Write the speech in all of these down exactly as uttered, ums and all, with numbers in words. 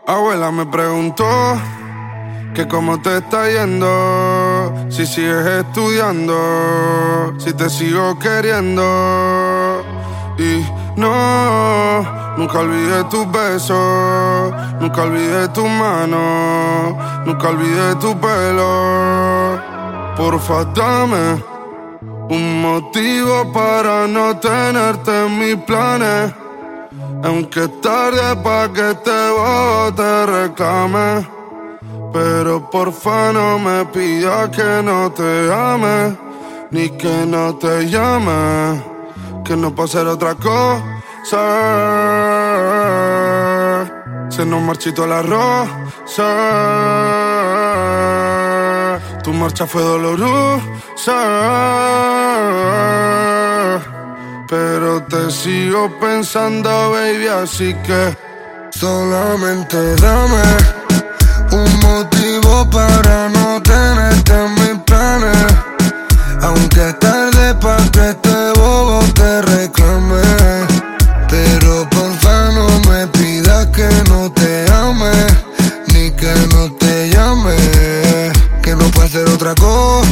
Abuela me preguntó que cómo te está yendo, si sigues estudiando, si te sigo queriendo. Y no, nunca olvidé tus besos, nunca olvidé tus manos, nunca olvidé tu pelo. Porfa, dame un motivo para no tenerte en mis planes. Aunque es tarde pa' que te bobo te reclame, pero porfa no me pidas que no te ame, ni que no te llame, que no puedo hacer otra cosa. Se nos marchitó la rosa, tu marcha fue dolorosa, pero te sigo pensando, baby, así que solamente dame un motivo para no tenerte en mis planes. Aunque es tarde pa' que este bobo te reclame, pero porfa no me pidas que no te ame, ni que no te llame, que no puede ser otra cosa.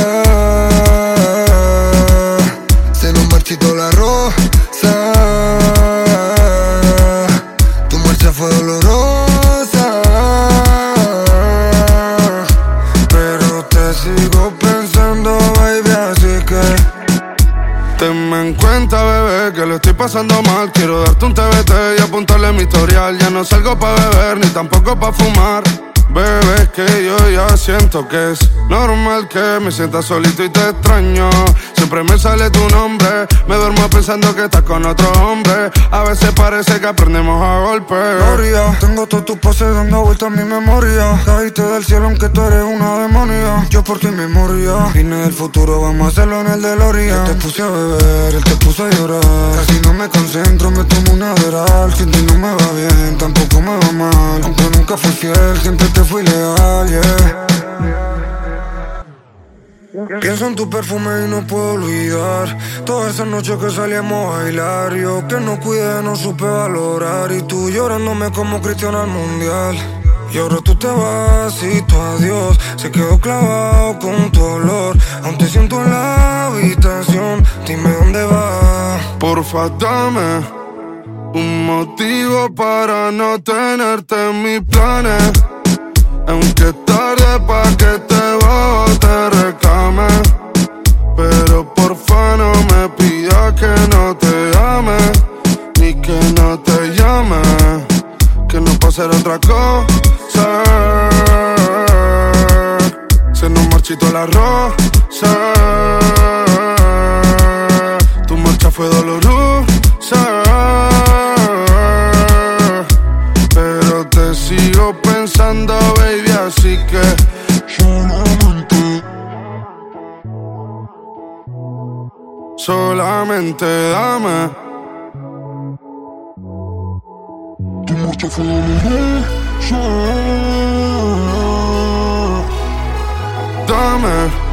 Se nos marchitó la rosa, tu marcha fue dolorosa, pero te sigo pensando, baby, así que tenme en cuenta, bebé, que lo estoy pasando mal. Quiero darte un T B T y apuntarle mi historial. Ya no salgo pa' beber, ni tampoco pa' fumar. Bebé, es que yo ya siento que es normal que me sienta solito y te extraño. Siempre me sale tu nombre, me duermo pensando que estás con otro hombre. A veces parece que aprendemos a golpes. Gloria, tengo todas tus poses dando vueltas en mi memoria. Caíste del cielo aunque tú eres una demonia. Yo por ti me moría. Vine del futuro, vamos a hacerlo en el DeLorean. Yo te puse a beber, él te puso a llorar. Casi no me concentro, me tomo una Adderall. Sin ti no me va bien, tampoco me va mal. Aunque nunca fui fiel, siempre te fui leal, yeah. Pienso en tu perfume y no puedo olvidar todas esas noches que salíamos a bailar. Yo que no cuidé, no supe valorar, y tú llorándome como Cristiano al mundial. Y ahora tú te vas y tu adiós se quedó clavado con tu olor. Aún te siento en la habitación, dime dónde vas. Porfa, dame un motivo para no tenerte en mis planes. Aunque es tarde pa' que te bobo te reclame, pero porfa no me pidas que no te ame, ni que no te llame, que no puedo hacer otra cosa. Se nos marchitó la rosa, tu marcha fue dolorosa, pero te sigo pensando, baby, así que solamente, solamente dame. Tu marcha fue dolorosa, Dame